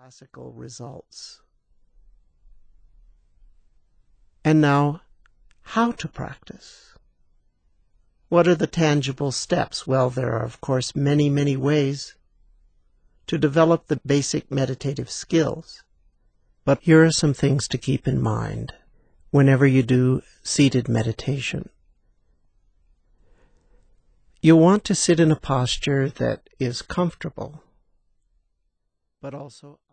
classical results. And now, how to practice? What are the tangible steps? Well, there are, of course, many, many ways to develop the basic meditative skills. But here are some things to keep in mind whenever you do seated meditation. You'll want to sit in a posture that is comfortable, but also